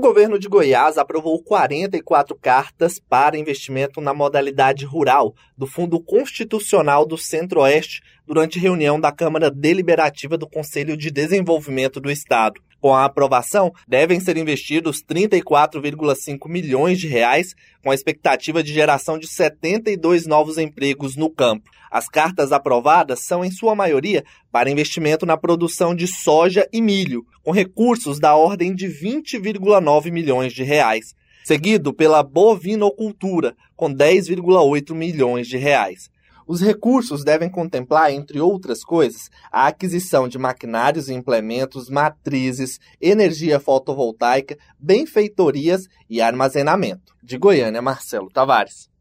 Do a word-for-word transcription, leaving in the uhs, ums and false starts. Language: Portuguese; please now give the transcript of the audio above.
governo de Goiás aprovou quarenta e quatro cartas para investimento na modalidade rural do Fundo Constitucional do Centro-Oeste durante reunião da Câmara Deliberativa do Conselho de Desenvolvimento do Estado. Com a aprovação, devem ser investidos trinta e quatro vírgula cinco milhões de reais, com a expectativa de geração de setenta e dois novos empregos no campo. As cartas aprovadas são, em sua maioria, para investimento na produção de soja e milho, com recursos da ordem de vinte vírgula nove milhões de reais, seguido pela bovinocultura, com dez vírgula oito milhões de reais. Os recursos devem contemplar, entre outras coisas, a aquisição de maquinários e implementos, matrizes, energia fotovoltaica, benfeitorias e armazenamento. De Goiânia, Marcelo Tavares.